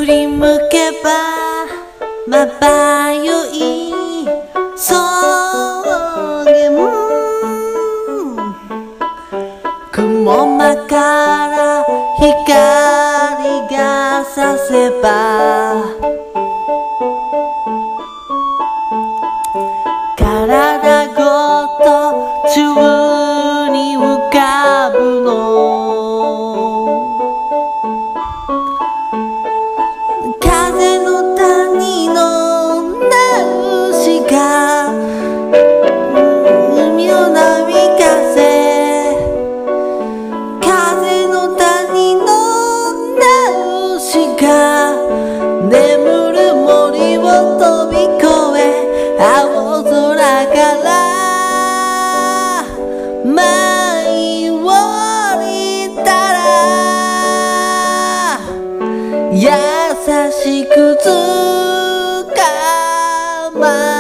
振り向けばまばゆい草原、雲間から光が差せば体ごと宙に浮かぶの。風の谷のナウシが海の波風、風の谷のナウシが眠る森を飛び越え青空から舞い降りたら優しく捕ま